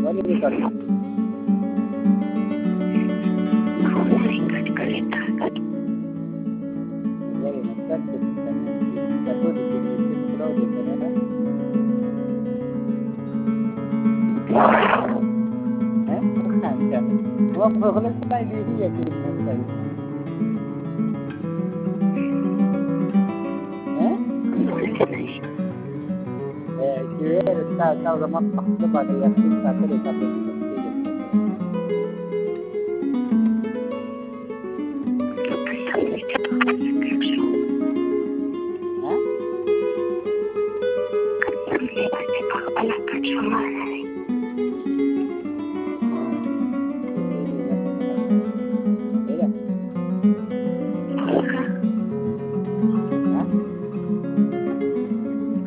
Wali record. Very nice. That's it. That's what it is. It's proud of it. What problem I did here? Tahu ramah kepada yang kita terlihat di